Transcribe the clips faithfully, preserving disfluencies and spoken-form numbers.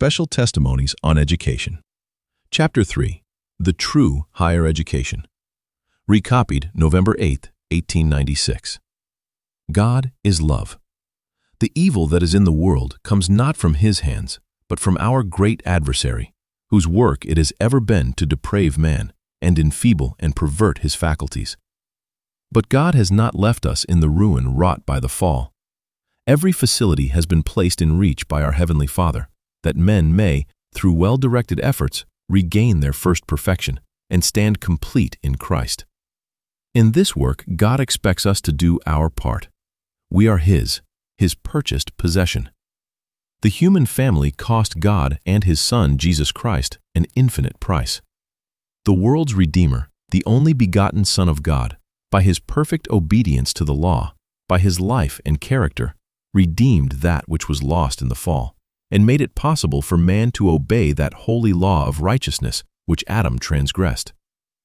Special Testimonies on Education. Chapter three. The True Higher Education. Recopied November eighth, eighteen ninety-six. God is love. The evil that is in the world comes not from His hands, but from our great adversary, whose work it has ever been to deprave man, and enfeeble and pervert his faculties. But God has not left us in the ruin wrought by the fall. Every facility has been placed in reach by our Heavenly Father, that men may, through well-directed efforts, regain their first perfection and stand complete in Christ. In this work, God expects us to do our part. We are His, His purchased possession. The human family cost God and His Son, Jesus Christ, an infinite price. The world's Redeemer, the only begotten Son of God, by His perfect obedience to the law, by His life and character, redeemed that which was lost in the fall, and made it possible for man to obey that holy law of righteousness which Adam transgressed.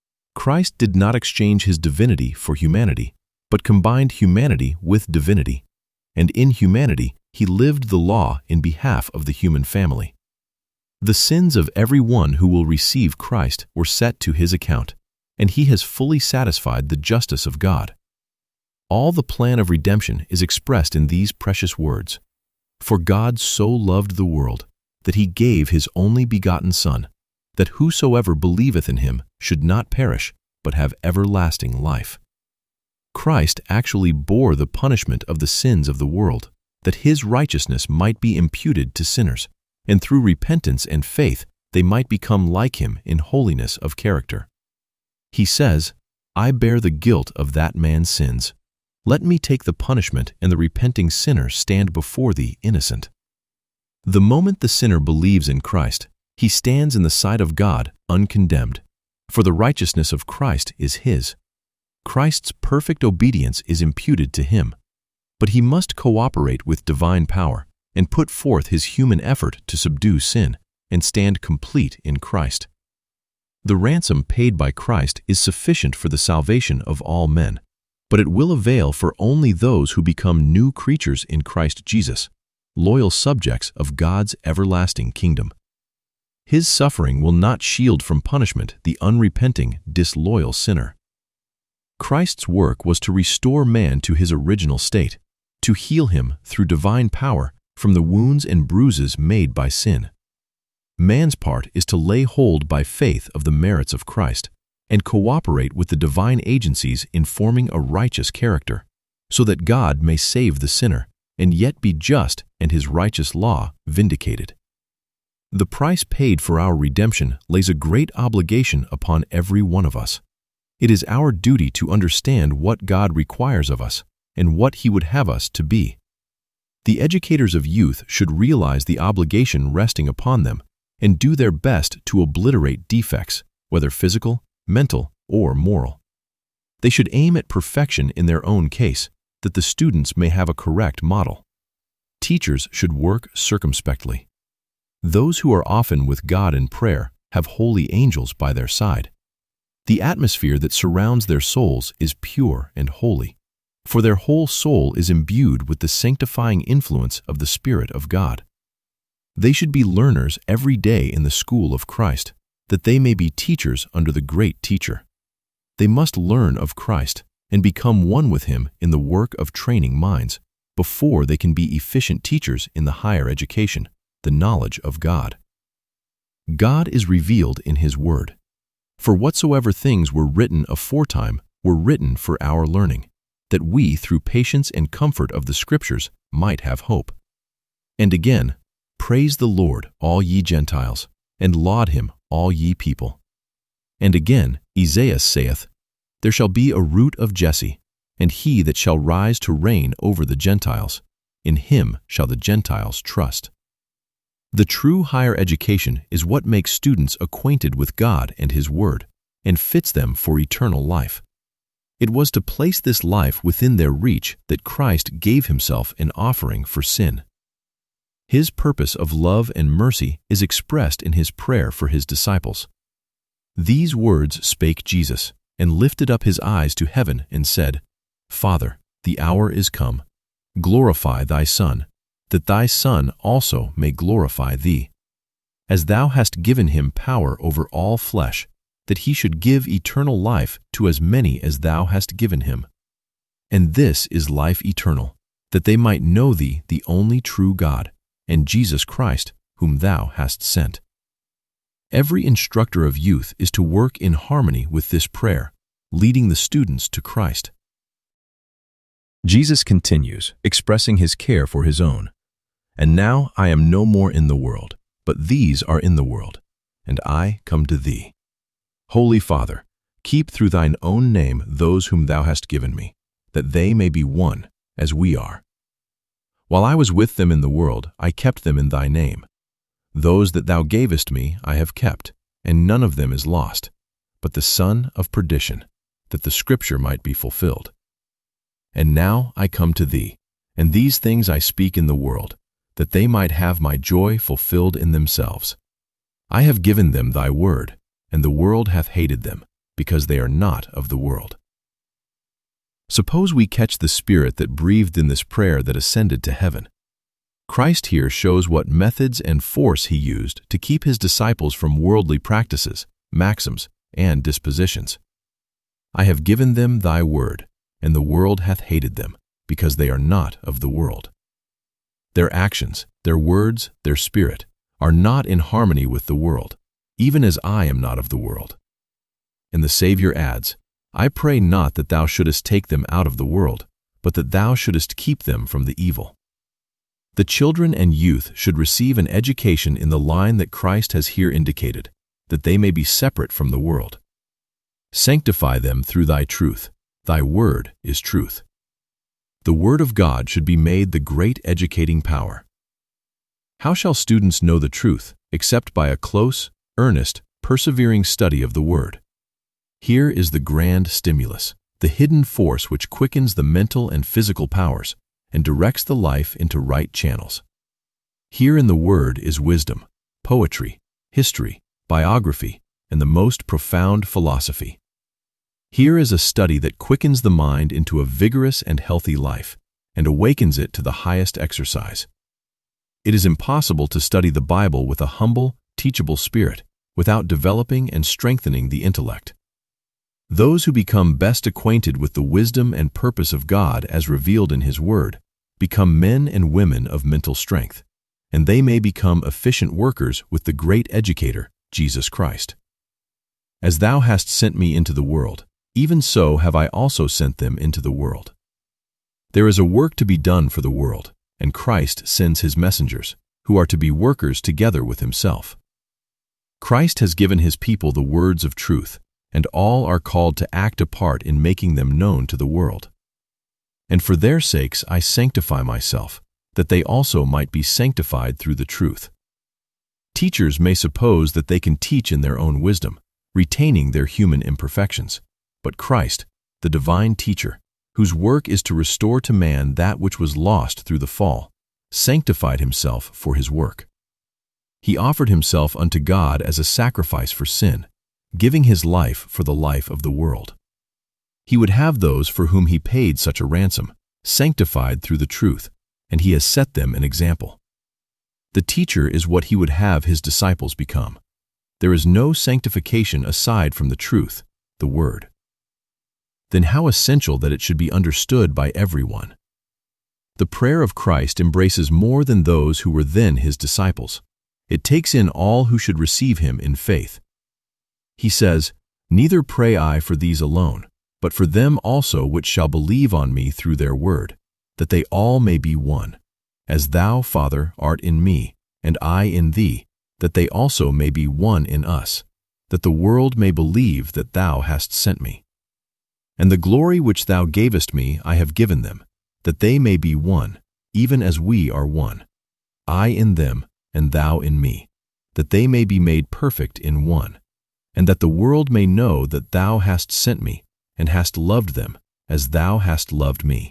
Christ did not exchange His divinity for humanity, but combined humanity with divinity, and in humanity He lived the law in behalf of the human family. The sins of every one who will receive Christ were set to His account, and He has fully satisfied the justice of God. All the plan of redemption is expressed in these precious words: For God so loved the world, that He gave His only begotten Son, that whosoever believeth in Him should not perish, but have everlasting life. Christ actually bore the punishment of the sins of the world, that His righteousness might be imputed to sinners, and through repentance and faith they might become like Him in holiness of character. He says, I bear the guilt of that man's sins. Let me take the punishment, and the repenting sinner stand before thee innocent. The moment the sinner believes in Christ, he stands in the sight of God uncondemned, for the righteousness of Christ is his. Christ's perfect obedience is imputed to him, but he must cooperate with divine power and put forth his human effort to subdue sin and stand complete in Christ. The ransom paid by Christ is sufficient for the salvation of all men, but it will avail for only those who become new creatures in Christ Jesus, loyal subjects of God's everlasting kingdom. His suffering will not shield from punishment the unrepenting, disloyal sinner. Christ's work was to restore man to his original state, to heal him through divine power from the wounds and bruises made by sin. Man's part is to lay hold by faith of the merits of Christ and cooperate with the divine agencies in forming a righteous character, so that God may save the sinner and yet be just and His righteous law vindicated. The price paid for our redemption lays a great obligation upon every one of us. It is our duty to understand what God requires of us and what He would have us to be. The educators of youth should realize the obligation resting upon them and do their best to obliterate defects, whether physical, mental, or moral. They should aim at perfection in their own case, that the students may have a correct model. Teachers should work circumspectly. Those who are often with God in prayer have holy angels by their side. The atmosphere that surrounds their souls is pure and holy, for their whole soul is imbued with the sanctifying influence of the Spirit of God. They should be learners every day in the school of Christ, that they may be teachers under the great Teacher. They must learn of Christ and become one with Him in the work of training minds, before they can be efficient teachers in the higher education, the knowledge of God. God is revealed in His Word. For whatsoever things were written aforetime were written for our learning, that we through patience and comfort of the Scriptures might have hope. And again, praise the Lord, all ye Gentiles, and laud Him, all ye people. And again, Esaias saith, There shall be a root of Jesse, and he that shall rise to reign over the Gentiles. In him shall the Gentiles trust. The true higher education is what makes students acquainted with God and His Word, and fits them for eternal life. It was to place this life within their reach that Christ gave Himself an offering for sin. His purpose of love and mercy is expressed in His prayer for His disciples. These words spake Jesus, and lifted up His eyes to heaven, and said, Father, the hour is come. Glorify Thy Son, that Thy Son also may glorify Thee, as thou hast given him power over all flesh, that he should give eternal life to as many as thou hast given him. And this is life eternal, that they might know thee, the only true God, and Jesus Christ, whom thou hast sent. Every instructor of youth is to work in harmony with this prayer, leading the students to Christ. Jesus continues, expressing his care for his own. And now I am no more in the world, but these are in the world, and I come to thee. Holy Father, keep through thine own name those whom thou hast given me, that they may be one, as we are. While I was with them in the world, I kept them in thy name. Those that thou gavest me I have kept, and none of them is lost, but the son of perdition, that the scripture might be fulfilled. And now I come to thee, and these things I speak in the world, that they might have my joy fulfilled in themselves. I have given them thy word, and the world hath hated them, because they are not of the world. Suppose we catch the spirit that breathed in this prayer that ascended to heaven. Christ here shows what methods and force he used to keep his disciples from worldly practices, maxims, and dispositions. I have given them thy word, and the world hath hated them, because they are not of the world. Their actions, their words, their spirit, are not in harmony with the world, even as I am not of the world. And the Savior adds, I pray not that thou shouldest take them out of the world, but that thou shouldest keep them from the evil. The children and youth should receive an education in the line that Christ has here indicated, that they may be separate from the world. Sanctify them through thy truth. Thy word is truth. The word of God should be made the great educating power. How shall students know the truth except by a close, earnest, persevering study of the word? Here is the grand stimulus, the hidden force which quickens the mental and physical powers and directs the life into right channels. Here in the word is wisdom, poetry, history, biography, and the most profound philosophy. Here is a study that quickens the mind into a vigorous and healthy life and awakens it to the highest exercise. It is impossible to study the Bible with a humble, teachable spirit without developing and strengthening the intellect. Those who become best acquainted with the wisdom and purpose of God as revealed in his word become men and women of mental strength, and they may become efficient workers with the great educator, Jesus Christ. As thou hast sent me into the world, even so have I also sent them into the world. There is a work to be done for the world, and Christ sends his messengers, who are to be workers together with himself. Christ has given his people the words of truth, and all are called to act a part in making them known to the world. And for their sakes I sanctify myself, that they also might be sanctified through the truth. Teachers may suppose that they can teach in their own wisdom, retaining their human imperfections, but Christ, the divine teacher, whose work is to restore to man that which was lost through the fall, sanctified himself for his work. He offered himself unto God as a sacrifice for sin, giving his life for the life of the world. He would have those for whom he paid such a ransom sanctified through the truth, and he has set them an example. The teacher is what he would have his disciples become. There is no sanctification aside from the truth, the word. Then how essential that it should be understood by everyone. The prayer of Christ embraces more than those who were then his disciples. It takes in all who should receive him in faith. He says, Neither pray I for these alone, but for them also which shall believe on me through their word, that they all may be one, as thou, Father, art in me, and I in thee, that they also may be one in us, that the world may believe that thou hast sent me. And the glory which thou gavest me I have given them, that they may be one, even as we are one, I in them, and thou in me, that they may be made perfect in one, and that the world may know that thou hast sent me, and hast loved them, as thou hast loved me.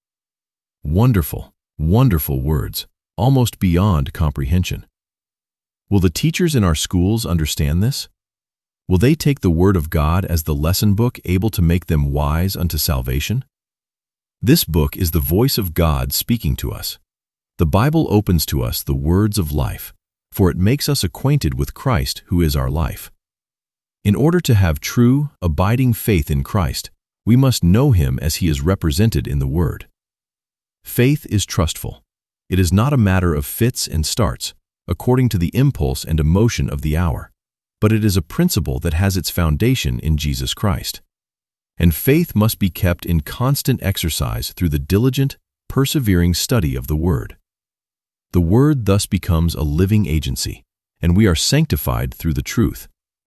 Wonderful, wonderful words, almost beyond comprehension. Will the teachers in our schools understand this? Will they take the Word of God as the lesson book able to make them wise unto salvation? This book is the voice of God speaking to us. The Bible opens to us the words of life, for it makes us acquainted with Christ who is our life. In order to have true, abiding faith in Christ, we must know Him as He is represented in the Word. Faith is trustful. It is not a matter of fits and starts, according to the impulse and emotion of the hour, but it is a principle that has its foundation in Jesus Christ. And faith must be kept in constant exercise through the diligent, persevering study of the Word. The Word thus becomes a living agency, and we are sanctified through the truth.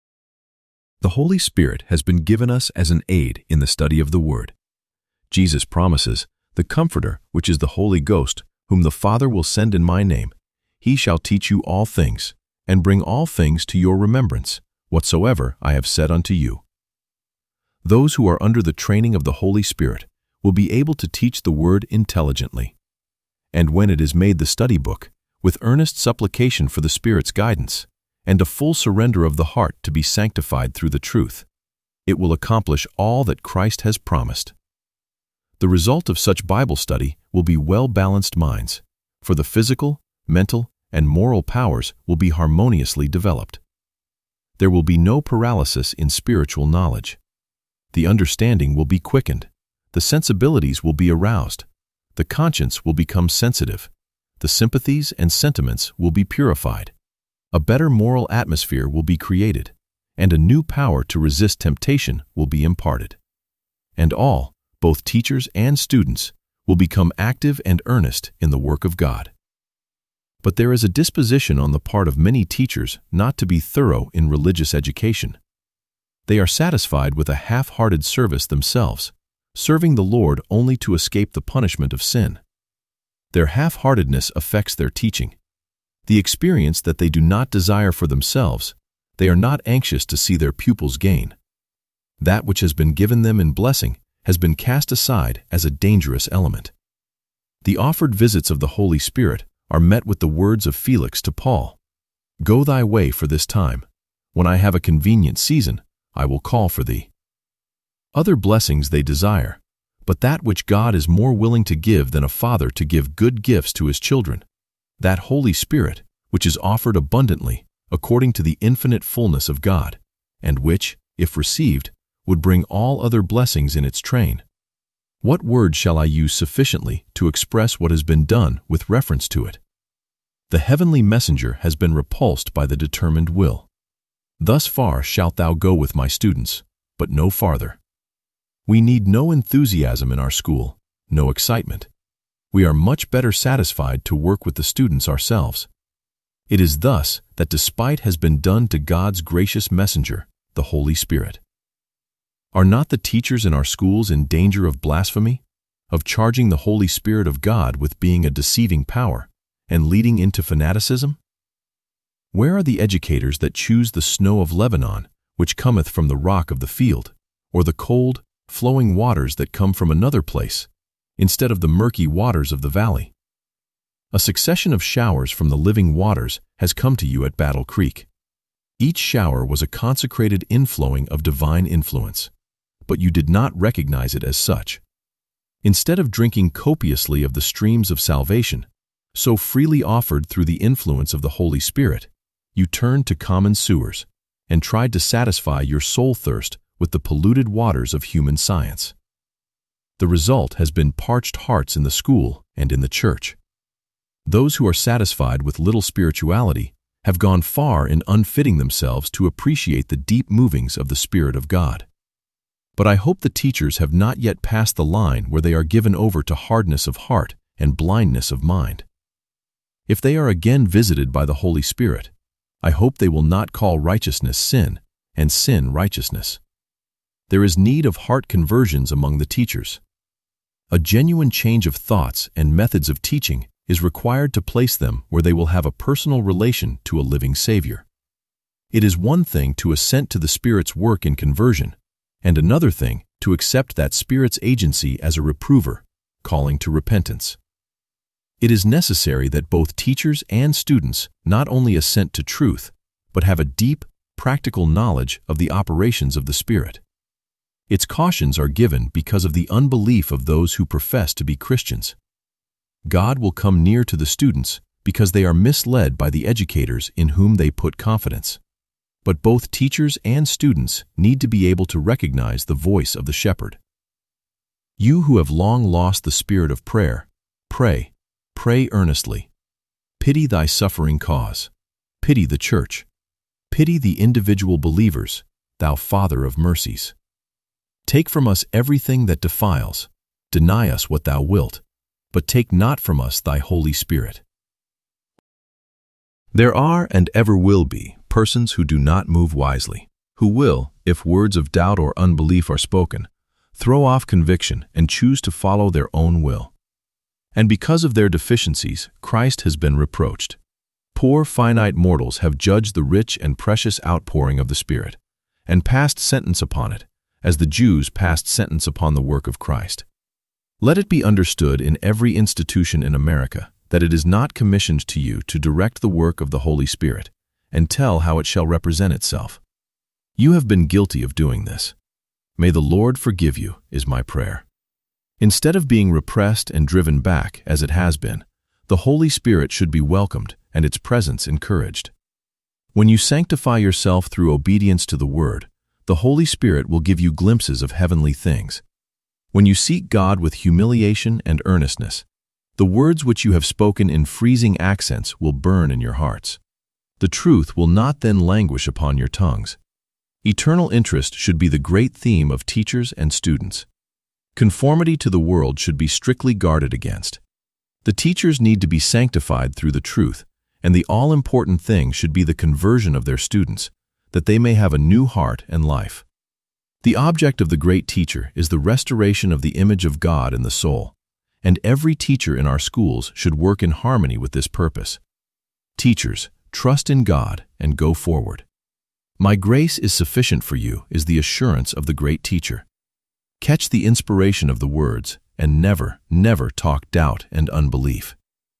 The Holy Spirit has been given us as an aid in the study of the Word. Jesus promises, "The Comforter, which is the Holy Ghost, whom the Father will send in my name, He shall teach you all things, and bring all things to your remembrance, whatsoever I have said unto you." Those who are under the training of the Holy Spirit will be able to teach the Word intelligently. And when it is made the study book, with earnest supplication for the Spirit's guidance, and a full surrender of the heart to be sanctified through the truth, it will accomplish all that Christ has promised. The result of such Bible study will be well-balanced minds, for the physical, mental, and moral powers will be harmoniously developed. There will be no paralysis in spiritual knowledge. The understanding will be quickened, the sensibilities will be aroused, the conscience will become sensitive, the sympathies and sentiments will be purified. A better moral atmosphere will be created, and a new power to resist temptation will be imparted. And all, both teachers and students, will become active and earnest in the work of God. But there is a disposition on the part of many teachers not to be thorough in religious education. They are satisfied with a half-hearted service themselves, serving the Lord only to escape the punishment of sin. Their half-heartedness affects their teaching. The experience that they do not desire for themselves, they are not anxious to see their pupils gain. That which has been given them in blessing has been cast aside as a dangerous element. The offered visits of the Holy Spirit are met with the words of Felix to Paul, "Go thy way for this time. When I have a convenient season, I will call for thee." Other blessings they desire, but that which God is more willing to give than a father to give good gifts to his children, that Holy Spirit, which is offered abundantly, according to the infinite fullness of God, and which, if received, would bring all other blessings in its train. What word shall I use sufficiently to express what has been done with reference to it? The heavenly messenger has been repulsed by the determined will. Thus far shalt thou go with my students, but no farther. We need no enthusiasm in our school, no excitement. We are much better satisfied to work with the students ourselves. It is thus that despite has been done to God's gracious messenger, the Holy Spirit. Are not the teachers in our schools in danger of blasphemy, of charging the Holy Spirit of God with being a deceiving power and leading into fanaticism? Where are the educators that choose the snow of Lebanon, which cometh from the rock of the field, or the cold, flowing waters that come from another place, instead of the murky waters of the valley? A succession of showers from the living waters has come to you at Battle Creek. Each shower was a consecrated inflowing of divine influence, but you did not recognize it as such. Instead of drinking copiously of the streams of salvation, so freely offered through the influence of the Holy Spirit, you turned to common sewers and tried to satisfy your soul thirst with the polluted waters of human science. The result has been parched hearts in the school and in the church. Those who are satisfied with little spirituality have gone far in unfitting themselves to appreciate the deep movings of the Spirit of God. But I hope the teachers have not yet passed the line where they are given over to hardness of heart and blindness of mind. If they are again visited by the Holy Spirit, I hope they will not call righteousness sin and sin righteousness. There is need of heart conversions among the teachers. A genuine change of thoughts and methods of teaching is required to place them where they will have a personal relation to a living Savior. It is one thing to assent to the Spirit's work in conversion, and another thing to accept that Spirit's agency as a reprover, calling to repentance. It is necessary that both teachers and students not only assent to truth, but have a deep, practical knowledge of the operations of the Spirit. Its cautions are given because of the unbelief of those who profess to be Christians. God will come near to the students because they are misled by the educators in whom they put confidence. But both teachers and students need to be able to recognize the voice of the shepherd. You who have long lost the spirit of prayer, pray, pray earnestly. Pity thy suffering cause. Pity the church. Pity the individual believers, thou Father of mercies. Take from us everything that defiles. Deny us what thou wilt, but take not from us thy Holy Spirit. There are and ever will be persons who do not move wisely, who will, if words of doubt or unbelief are spoken, throw off conviction and choose to follow their own will. And because of their deficiencies, Christ has been reproached. Poor finite mortals have judged the rich and precious outpouring of the Spirit, and passed sentence upon it, as the Jews passed sentence upon the work of Christ. Let it be understood in every institution in America that it is not commissioned to you to direct the work of the Holy Spirit and tell how it shall represent itself. You have been guilty of doing this. May the Lord forgive you, is my prayer. Instead of being repressed and driven back, as it has been, the Holy Spirit should be welcomed and its presence encouraged. When you sanctify yourself through obedience to the Word, the Holy Spirit will give you glimpses of heavenly things. When you seek God with humiliation and earnestness, the words which you have spoken in freezing accents will burn in your hearts. The truth will not then languish upon your tongues. Eternal interest should be the great theme of teachers and students. Conformity to the world should be strictly guarded against. The teachers need to be sanctified through the truth, and the all-important thing should be the conversion of their students, that they may have a new heart and life. The object of the great teacher is the restoration of the image of God in the soul, and every teacher in our schools should work in harmony with this purpose. Teachers, trust in God and go forward. My grace is sufficient for you is the assurance of the great teacher. Catch the inspiration of the words, and never, never talk doubt and unbelief.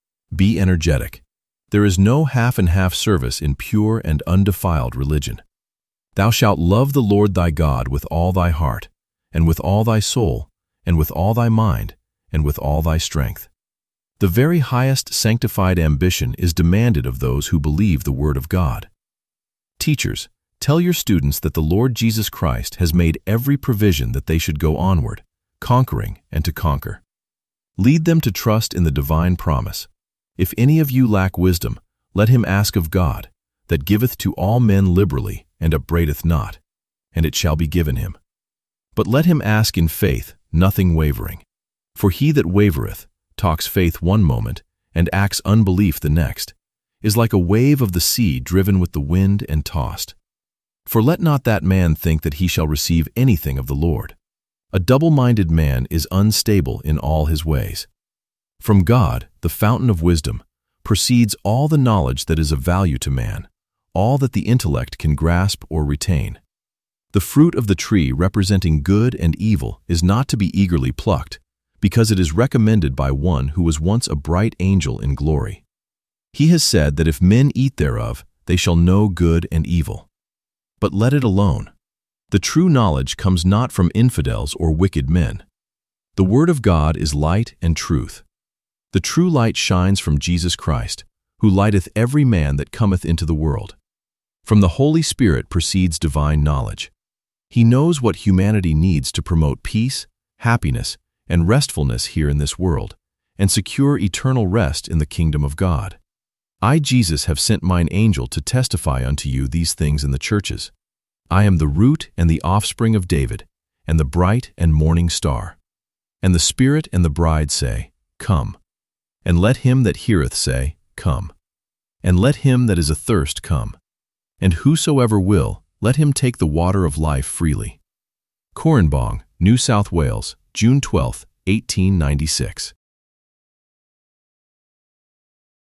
Be energetic. There is no half and half service in pure and undefiled religion. Thou shalt love the Lord thy God with all thy heart, and with all thy soul, and with all thy mind, and with all thy strength. The very highest sanctified ambition is demanded of those who believe the Word of God. Teachers, tell your students that the Lord Jesus Christ has made every provision that they should go onward, conquering and to conquer. Lead them to trust in the divine promise. If any of you lack wisdom, let him ask of God, that giveth to all men liberally, and upbraideth not, and it shall be given him. But let him ask in faith, nothing wavering. For he that wavereth, talks faith one moment, and acts unbelief the next, is like a wave of the sea driven with the wind and tossed. For let not that man think that he shall receive anything of the Lord. A double-minded man is unstable in all his ways. From God, the fountain of wisdom, proceeds all the knowledge that is of value to man, all that the intellect can grasp or retain. The fruit of the tree representing good and evil is not to be eagerly plucked, because it is recommended by one who was once a bright angel in glory. He has said that if men eat thereof, they shall know good and evil. But let it alone. The true knowledge comes not from infidels or wicked men. The Word of God is light and truth. The true light shines from Jesus Christ, who lighteth every man that cometh into the world. From the Holy Spirit proceeds divine knowledge. He knows what humanity needs to promote peace, happiness, and restfulness here in this world, and secure eternal rest in the kingdom of God. I, Jesus, have sent mine angel to testify unto you these things in the churches. I am the root and the offspring of David, and the bright and morning star. And the Spirit and the bride say, Come. And let him that heareth say, Come. And let him that is athirst come. And whosoever will, let him take the water of life freely. Corranbong, New South Wales, June twelfth, eighteen ninety-six.